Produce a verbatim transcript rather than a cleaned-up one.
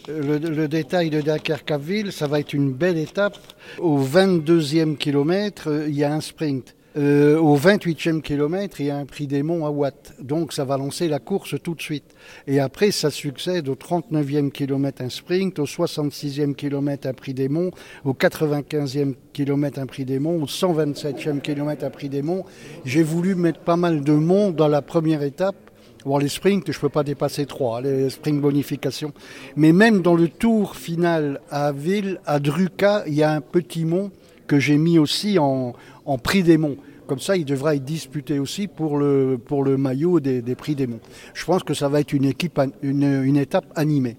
Le, le détail de Dunkerque-Ville, ça va être une belle étape. Au vingt-deuxième kilomètre, il y a un sprint. Euh, au vingt-huitième kilomètre, il y a un prix des monts à Watt. Donc ça va lancer la course tout de suite. Et après, ça succède au trente-neuvième kilomètre un sprint, au soixante-sixième kilomètre un prix des monts, au quatre-vingt-quinzième kilomètre un prix des monts, au cent vingt-septième kilomètre un prix des monts. J'ai voulu mettre pas mal de monts dans la première étape. Bon, les sprints, je ne peux pas dépasser trois, les sprints bonification. Mais même dans le tour final à Ville, à Druka, il y a un petit mont que j'ai mis aussi en, en prix des monts. Comme ça, il devra être disputé aussi pour le, pour le maillot des, des prix des monts. Je pense que ça va être une, équipe, une, une étape animée.